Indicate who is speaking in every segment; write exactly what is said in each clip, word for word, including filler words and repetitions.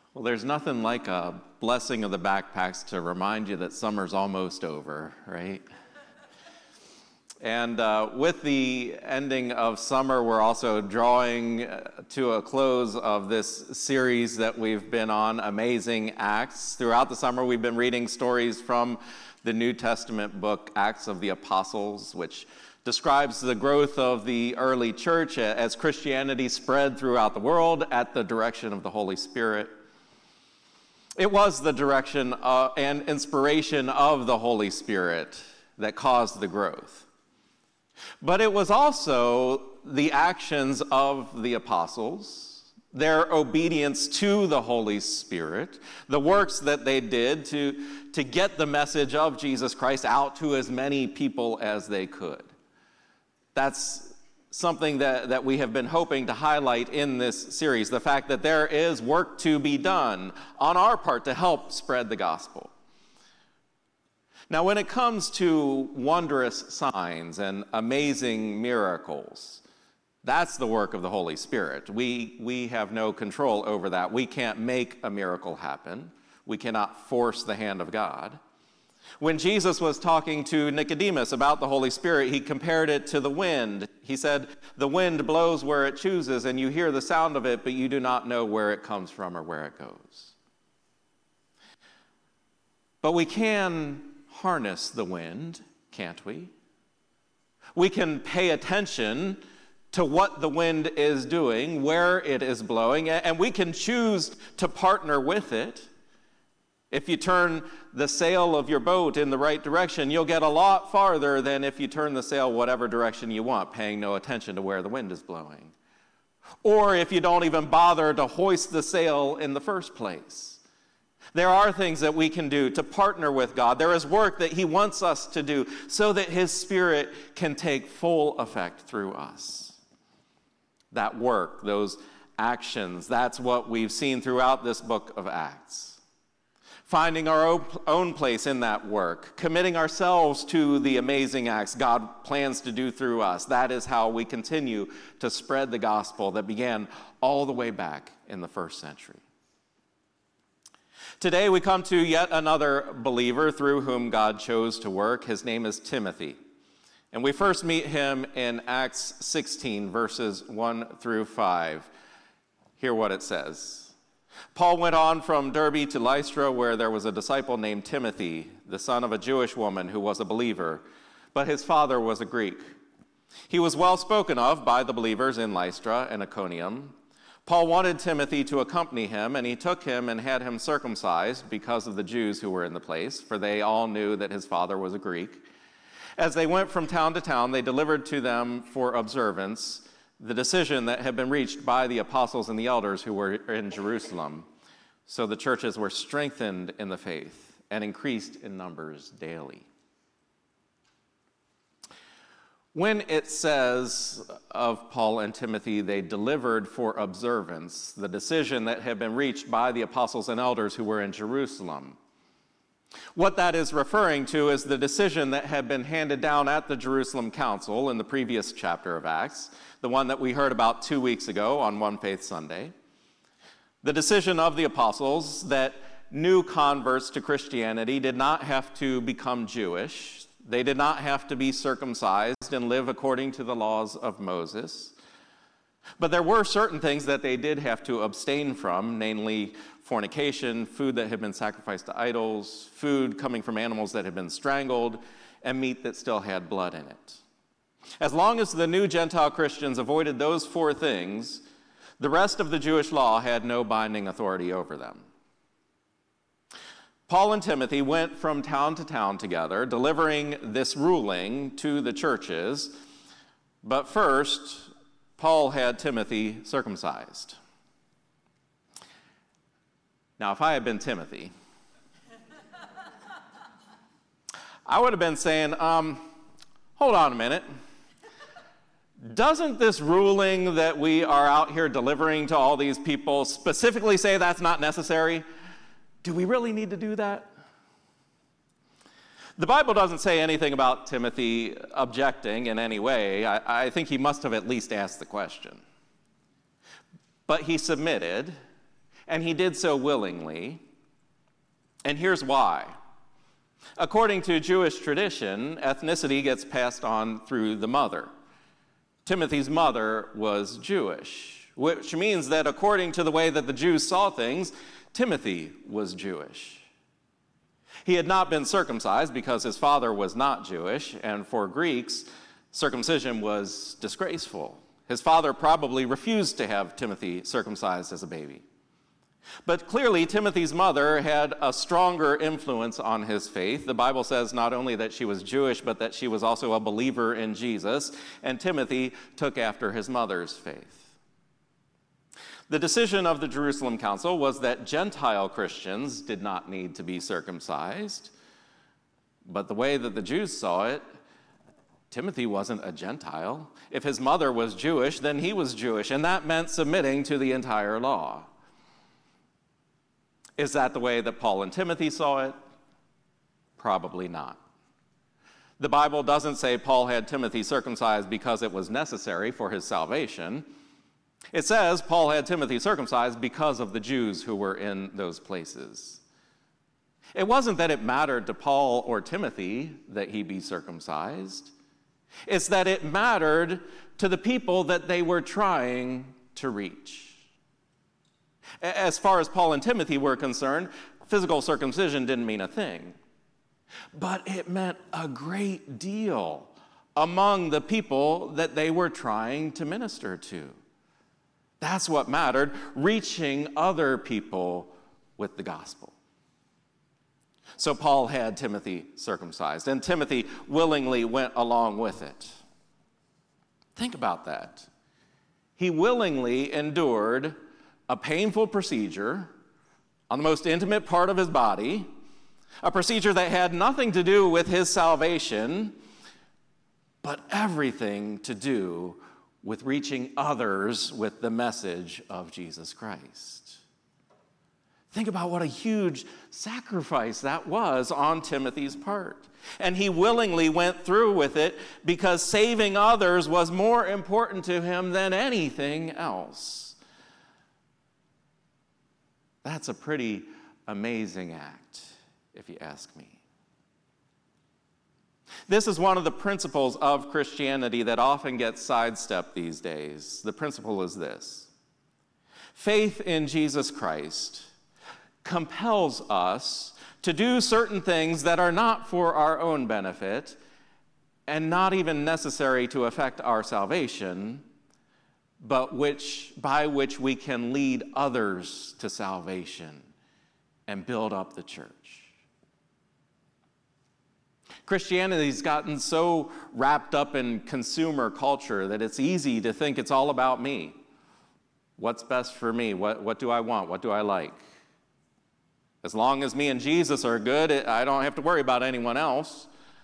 Speaker 1: Well, there's nothing like a blessing of the backpacks to remind you that summer's almost over, right? And uh, with the ending of summer, we're also drawing to a close of this series that we've been on, Amazing Acts. Throughout the summer, we've been reading stories from the New Testament book, Acts of the Apostles, which describes the growth of the early church as Christianity spread throughout the world at the direction of the Holy Spirit. It was the direction uh, and inspiration of the Holy Spirit that caused the growth. But it was also the actions of the apostles, their obedience to the Holy Spirit, the works that they did to, to get the message of Jesus Christ out to as many people as they could. That's something that, that we have been hoping to highlight in this series, the fact that there is work to be done on our part to help spread the gospel. Now, when it comes to wondrous signs and amazing miracles, that's the work of the Holy Spirit. We, we have no control over that. We can't make a miracle happen. We cannot force the hand of God. When Jesus was talking to Nicodemus about the Holy Spirit, he compared it to the wind. He said, the wind blows where it chooses, and you hear the sound of it, but you do not know where it comes from or where it goes. But we can harness the wind, can't we? We can pay attention to what the wind is doing, where it is blowing, and we can choose to partner with it. If you turn the sail of your boat in the right direction, you'll get a lot farther than if you turn the sail whatever direction you want, paying no attention to where the wind is blowing. Or if you don't even bother to hoist the sail in the first place. There are things that we can do to partner with God. There is work that He wants us to do so that His Spirit can take full effect through us. That work, those actions, that's what we've seen throughout this book of Acts. Finding our own place in that work, committing ourselves to the amazing acts God plans to do through us. That is how we continue to spread the gospel that began all the way back in the first century. Today we come to yet another believer through whom God chose to work. His name is Timothy. And we first meet him in Acts sixteen, verses one through five. Hear what it says. Paul went on from Derbe to Lystra, where there was a disciple named Timothy, the son of a Jewish woman who was a believer, but his father was a Greek. He was well spoken of by the believers in Lystra and Iconium. Paul wanted Timothy to accompany him, and he took him and had him circumcised because of the Jews who were in the place, for they all knew that his father was a Greek. As they went from town to town, they delivered to them for observance the decision that had been reached by the apostles and the elders who were in Jerusalem. So the churches were strengthened in the faith and increased in numbers daily. When it says of Paul and Timothy, they delivered for observance the decision that had been reached by the apostles and elders who were in Jerusalem, what that is referring to is the decision that had been handed down at the Jerusalem Council in the previous chapter of Acts, the one that we heard about two weeks ago on One Faith Sunday. The decision of the apostles that new converts to Christianity did not have to become Jewish. They did not have to be circumcised and live according to the laws of Moses. But there were certain things that they did have to abstain from, namely fornication, food that had been sacrificed to idols, food coming from animals that had been strangled, and meat that still had blood in it. As long as the new Gentile Christians avoided those four things, the rest of the Jewish law had no binding authority over them. Paul and Timothy went from town to town together, delivering this ruling to the churches, but first, Paul had Timothy circumcised. Now, if I had been Timothy, I would have been saying, um, hold on a minute. Doesn't this ruling that we are out here delivering to all these people specifically say that's not necessary? Do we really need to do that? The Bible doesn't say anything about Timothy objecting in any way. I, I think he must have at least asked the question. But he submitted, And he did so willingly. And here's why. According to Jewish tradition, ethnicity gets passed on through the mother. Timothy's mother was Jewish, which means that according to the way that the Jews saw things, Timothy was Jewish. He had not been circumcised because his father was not Jewish, and for Greeks, circumcision was disgraceful. His father probably refused to have Timothy circumcised as a baby. But clearly, Timothy's mother had a stronger influence on his faith. The Bible says not only that she was Jewish, but that she was also a believer in Jesus, and Timothy took after his mother's faith. The decision of the Jerusalem Council was that Gentile Christians did not need to be circumcised, but the way that the Jews saw it, Timothy wasn't a Gentile. If his mother was Jewish, then he was Jewish, and that meant submitting to the entire law. Is that the way that Paul and Timothy saw it? Probably not. The Bible doesn't say Paul had Timothy circumcised because it was necessary for his salvation. It says Paul had Timothy circumcised because of the Jews who were in those places. It wasn't that it mattered to Paul or Timothy that he be circumcised. It's that it mattered to the people that they were trying to reach. As far as Paul and Timothy were concerned, physical circumcision didn't mean a thing. But it meant a great deal among the people that they were trying to minister to. That's what mattered, reaching other people with the gospel. So Paul had Timothy circumcised, and Timothy willingly went along with it. Think about that. He willingly endured a painful procedure on the most intimate part of his body, a procedure that had nothing to do with his salvation, but everything to do with reaching others with the message of Jesus Christ. Think about what a huge sacrifice that was on Timothy's part. And he willingly went through with it because saving others was more important to him than anything else. That's a pretty amazing act, if you ask me. This is one of the principles of Christianity that often gets sidestepped these days. The principle is this: faith in Jesus Christ compels us to do certain things that are not for our own benefit and not even necessary to affect our salvation, but which by which we can lead others to salvation and build up the church. Christianity's gotten so wrapped up in consumer culture that it's easy to think it's all about me. What's best for me? What, what do I want? What do I like? As long as me and Jesus are good, I don't have to worry about anyone else.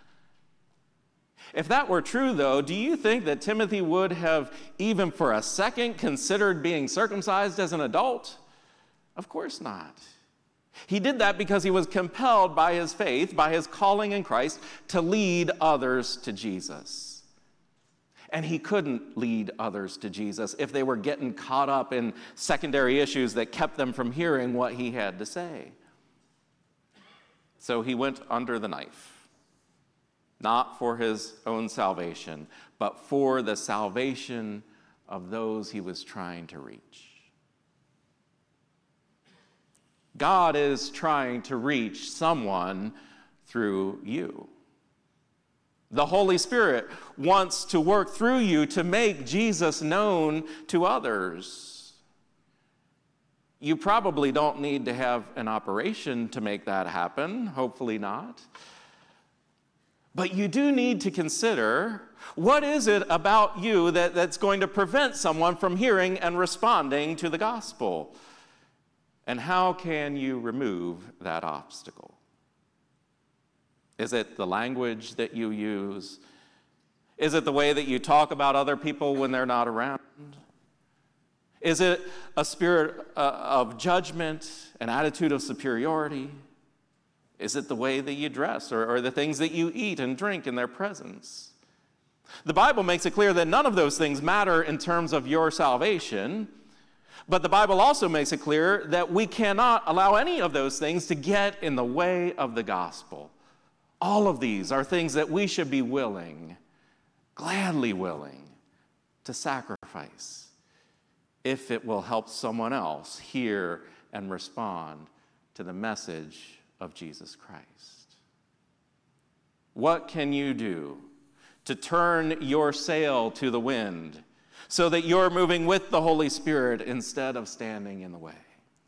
Speaker 1: If that were true, though, do you think that Timothy would have, even for a second, considered being circumcised as an adult? Of course not. He did that because he was compelled by his faith, by his calling in Christ, to lead others to Jesus. And he couldn't lead others to Jesus if they were getting caught up in secondary issues that kept them from hearing what he had to say. So he went under the knife. Not for his own salvation, but for the salvation of those he was trying to reach. God is trying to reach someone through you. The Holy Spirit wants to work through you to make Jesus known to others. You probably don't need to have an operation to make that happen, hopefully not. But you do need to consider, what is it about you that, that's going to prevent someone from hearing and responding to the gospel? And how can you remove that obstacle? Is it the language that you use? Is it the way that you talk about other people when they're not around? Is it a spirit uh, of judgment, an attitude of superiority? Is it the way that you dress or, or the things that you eat and drink in their presence? The Bible makes it clear that none of those things matter in terms of your salvation, But the Bible also makes it clear that we cannot allow any of those things to get in the way of the gospel. All of these are things that we should be willing, gladly willing, to sacrifice if it will help someone else hear and respond to the message of Jesus Christ. What can you do to turn your sail to the wind so that you're moving with the Holy Spirit instead of standing in the way?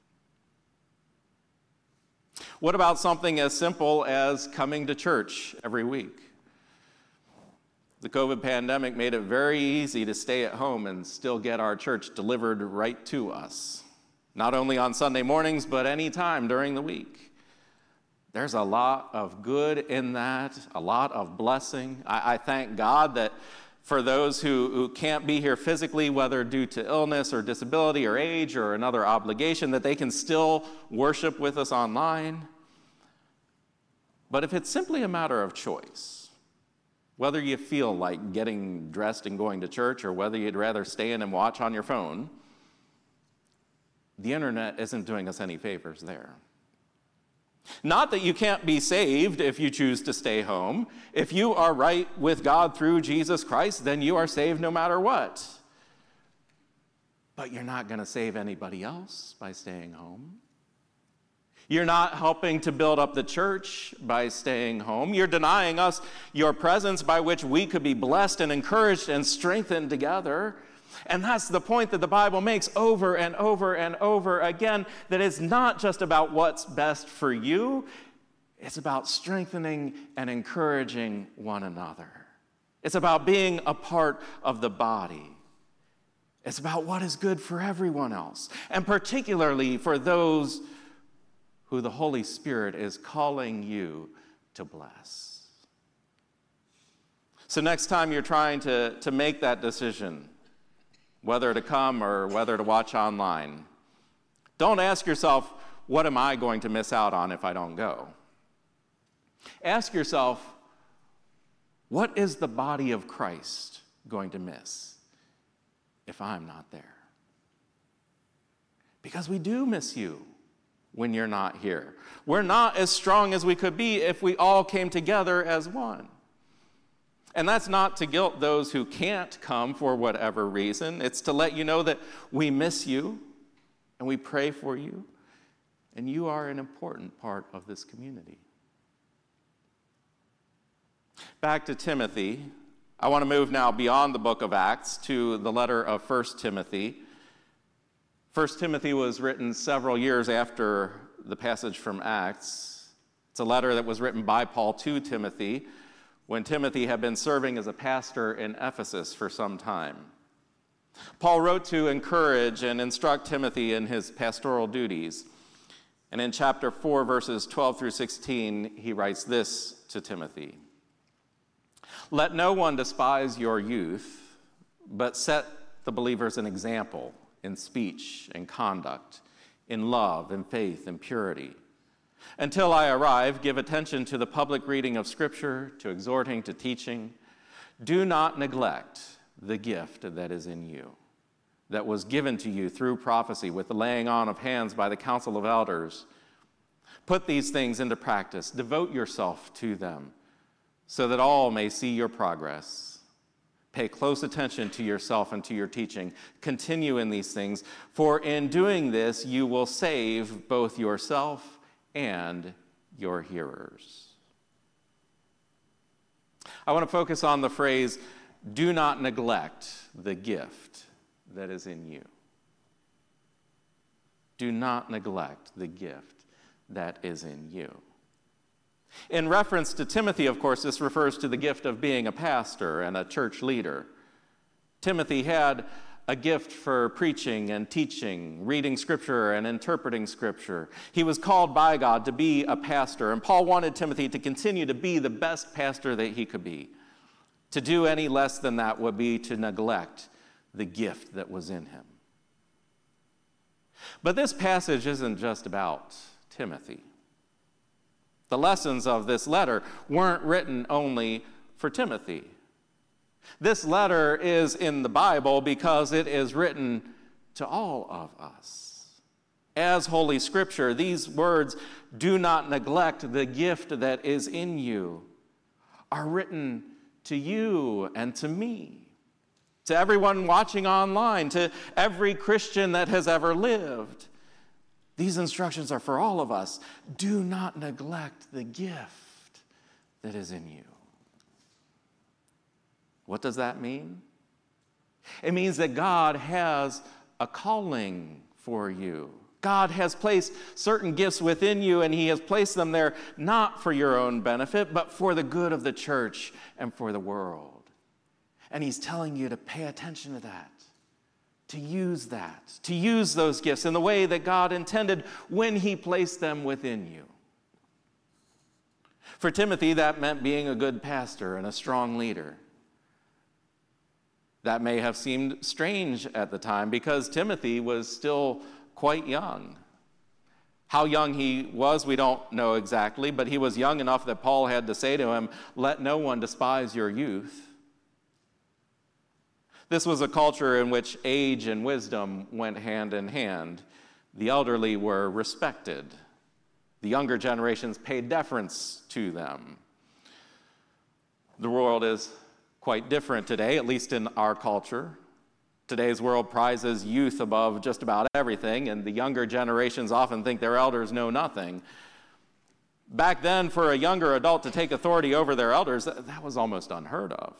Speaker 1: What about something as simple as coming to church every week? The COVID pandemic made it very easy to stay at home and still get our church delivered right to us, not only on Sunday mornings, but any time during the week. There's a lot of good in that, a lot of blessing. I, I thank God that for those who, who can't be here physically, whether due to illness or disability or age or another obligation, that they can still worship with us online. But if it's simply a matter of choice, whether you feel like getting dressed and going to church or whether you'd rather stay in and watch on your phone, the internet isn't doing us any favors there. Not that you can't be saved if you choose to stay home. If you are right with God through Jesus Christ, then you are saved no matter what. But you're not going to save anybody else by staying home. You're not helping to build up the church by staying home. You're denying us your presence by which we could be blessed and encouraged and strengthened together. And that's the point that the Bible makes over and over and over again, that it's not just about what's best for you, it's about strengthening and encouraging one another. It's about being a part of the body. It's about what is good for everyone else, and particularly for those who the Holy Spirit is calling you to bless. So next time you're trying to, to make that decision, whether to come or whether to watch online, don't ask yourself, what am I going to miss out on if I don't go? Ask yourself, what is the body of Christ going to miss if I'm not there? Because we do miss you when you're not here. We're not as strong as we could be if we all came together as one. And that's not to guilt those who can't come for whatever reason. It's to let you know that we miss you and we pray for you, and you are an important part of this community. Back to Timothy. I want to move now beyond the book of Acts to the letter of First Timothy. First Timothy was written several years after the passage from Acts. It's a letter that was written by Paul to Timothy when Timothy had been serving as a pastor in Ephesus for some time. Paul wrote to encourage and instruct Timothy in his pastoral duties. And in chapter four, verses twelve through sixteen, he writes this to Timothy. Let no one despise your youth, but set the believers an example in speech and conduct, in love and faith and purity. Until I arrive, give attention to the public reading of Scripture, to exhorting, to teaching. Do not neglect the gift that is in you, that was given to you through prophecy with the laying on of hands by the council of elders. Put these things into practice. Devote yourself to them so that all may see your progress. Pay close attention to yourself and to your teaching. Continue in these things, for in doing this you will save both yourself and your hearers. I want to focus on the phrase, do not neglect the gift that is in you. Do not neglect the gift that is in you. In reference to Timothy, of course, this refers to the gift of being a pastor and a church leader. Timothy had a gift for preaching and teaching, reading Scripture and interpreting Scripture. He was called by God to be a pastor, and Paul wanted Timothy to continue to be the best pastor that he could be. To do any less than that would be to neglect the gift that was in him. But this passage isn't just about Timothy. The lessons of this letter weren't written only for Timothy. This letter is in the Bible because it is written to all of us. As Holy Scripture, these words, "Do not neglect the gift that is in you," are written to you and to me, to everyone watching online, to every Christian that has ever lived. These instructions are for all of us. Do not neglect the gift that is in you. What does that mean? It means that God has a calling for you. God has placed certain gifts within you, and he has placed them there not for your own benefit, but for the good of the church and for the world. And he's telling you to pay attention to that, to use that, to use those gifts in the way that God intended when he placed them within you. For Timothy, that meant being a good pastor and a strong leader. That may have seemed strange at the time because Timothy was still quite young. How young he was, we don't know exactly, but he was young enough that Paul had to say to him, "Let no one despise your youth." This was a culture in which age and wisdom went hand in hand. The elderly were respected. The younger generations paid deference to them. The world is quite different today, at least in our culture. Today's world prizes youth above just about everything, and the younger generations often think their elders know nothing. Back then, for a younger adult to take authority over their elders, that was almost unheard of.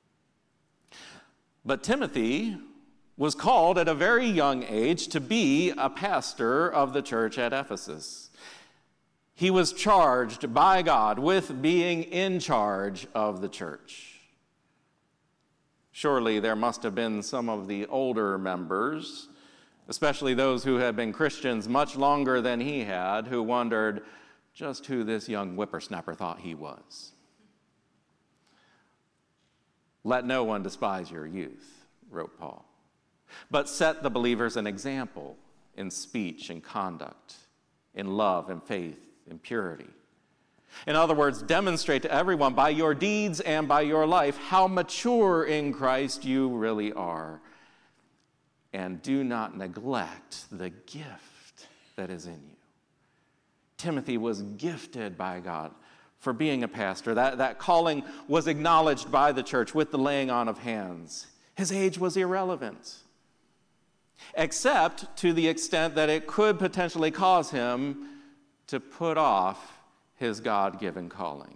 Speaker 1: But Timothy was called at a very young age to be a pastor of the church at Ephesus. He was charged by God with being in charge of the church. Surely there must have been some of the older members, especially those who had been Christians much longer than he had, who wondered just who this young whippersnapper thought he was. "Let no one despise your youth," wrote Paul, "but set the believers an example in speech and conduct, in love and faith and purity." In other words, demonstrate to everyone by your deeds and by your life how mature in Christ you really are. And do not neglect the gift that is in you. Timothy was gifted by God for being a pastor. That, that calling was acknowledged by the church with the laying on of hands. His age was irrelevant, except to the extent that it could potentially cause him to put off his God-given calling.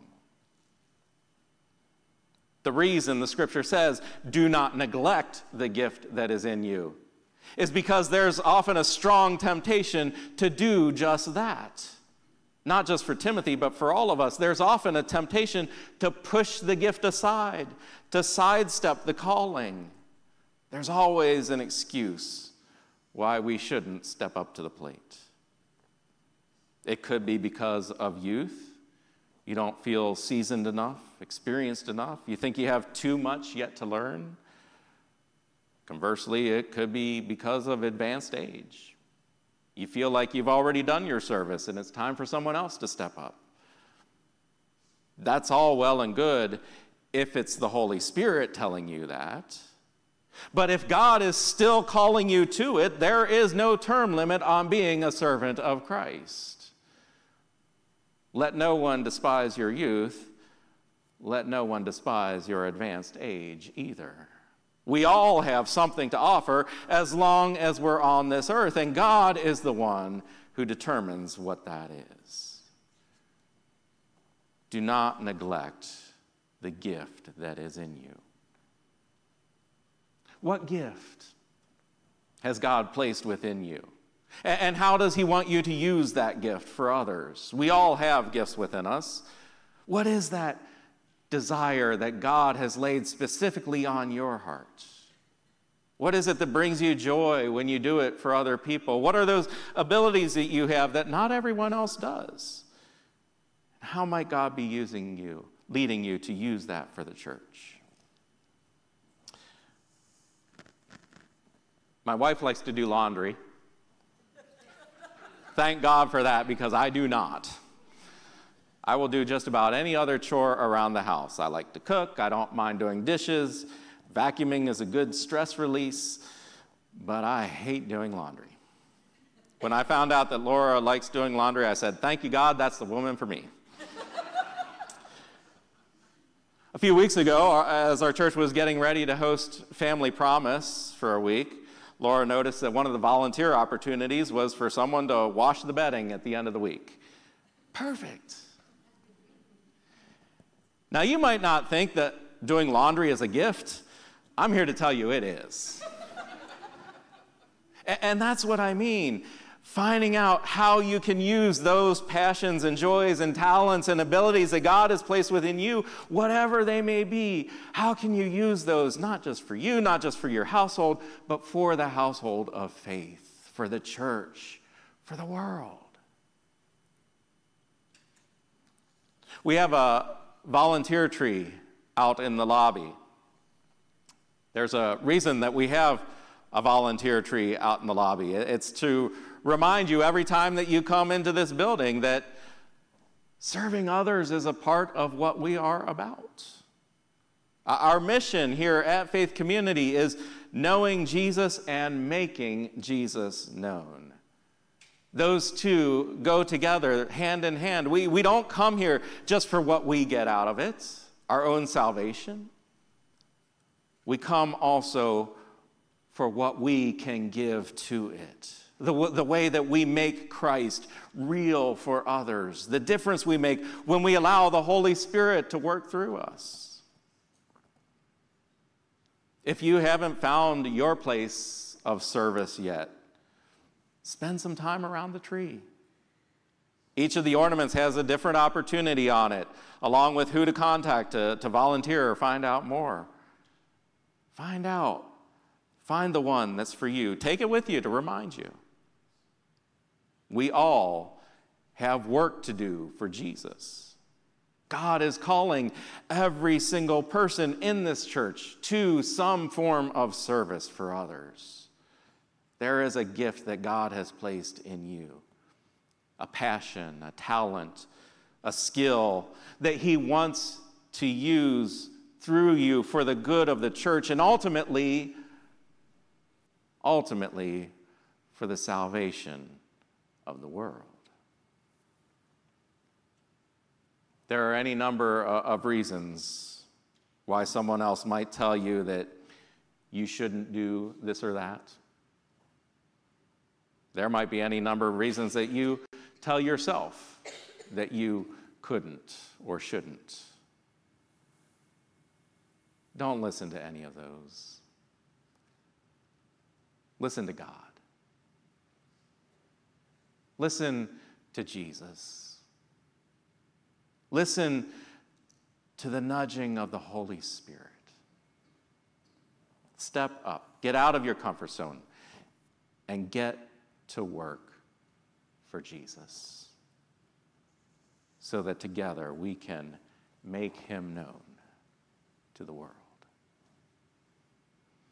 Speaker 1: The reason the scripture says, "Do not neglect the gift that is in you," is because there's often a strong temptation to do just that. Not just for Timothy, but for all of us. There's often a temptation to push the gift aside, to sidestep the calling. There's always an excuse why we shouldn't step up to the plate. It could be because of youth. You don't feel seasoned enough, experienced enough. You think you have too much yet to learn. Conversely, it could be because of advanced age. You feel like you've already done your service and it's time for someone else to step up. That's all well and good if it's the Holy Spirit telling you that. But if God is still calling you to it, there is no term limit on being a servant of Christ. Let no one despise your youth. Let no one despise your advanced age either. We all have something to offer as long as we're on this earth, and God is the one who determines what that is. Do not neglect the gift that is in you. What gift has God placed within you? And how does he want you to use that gift for others? We all have gifts within us. What is that desire that God has laid specifically on your heart? What is it that brings you joy when you do it for other people? What are those abilities that you have that not everyone else does? How might God be using you, leading you to use that for the church? My wife likes to do laundry. Thank God for that, because I do not. I will do just about any other chore around the house. I like to cook. I don't mind doing dishes. Vacuuming is a good stress release. but I hate doing laundry. When I found out that Laura likes doing laundry, I said, thank you, God, that's the woman for me. A few weeks ago, as our church was getting ready to host Family Promise for a week, Laura noticed that one of the volunteer opportunities was for someone to wash the bedding at the end of the week. Perfect. Now, you might not think that doing laundry is a gift. I'm here to tell you it is. And that's what I mean. Finding out how you can use those passions and joys and talents and abilities that God has placed within you, whatever they may be. How can you use those, not just for you, not just for your household, but for the household of faith, for the church, for the world? We have a volunteer tree out in the lobby. There's a reason that we have a volunteer tree out in the lobby. It's to remind you every time that you come into this building that serving others is a part of what we are about. Our mission here at Faith Community is knowing Jesus and making Jesus known. Those two go together hand in hand. We, we don't come here just for what we get out of it, our own salvation. We come also for what we can give to it. The, the way that we make Christ real for others. The difference we make when we allow the Holy Spirit to work through us. If you haven't found your place of service yet, spend some time around the tree. Each of the ornaments has a different opportunity on it, along with who to contact to, to volunteer or find out more. Find out. Find the one that's for you. Take it with you to remind you. We all have work to do for Jesus. God is calling every single person in this church to some form of service for others. There is a gift that God has placed in you, a passion, a talent, a skill that He wants to use through you for the good of the church and ultimately, ultimately for the salvation of the world. There are any number of reasons why someone else might tell you that you shouldn't do this or that. There might be any number of reasons that you tell yourself that you couldn't or shouldn't. Don't listen to any of those. Listen to God. Listen to Jesus. Listen to the nudging of the Holy Spirit. Step up. Get out of your comfort zone and get to work for Jesus so that together we can make Him known to the world.